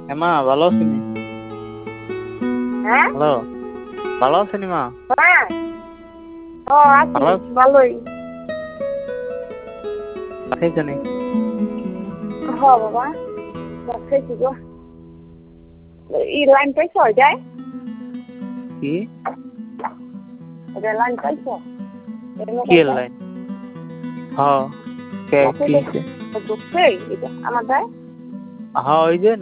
মা ভালো আছেনি? হ্যাঁ হ্যালো, ভালো আছেনি মা? হ্যাঁ ও আছি ভালো ভালোই। খাইছেনি? হ বাবা ভাত খাইছি গো। লাইন পাইছো যায় কি লাইন পাইছো কি লাইন? হ্যাঁ, কে কি হইছে? ঢুকছে এটা আমার দেয় হ্যাঁ ওই যে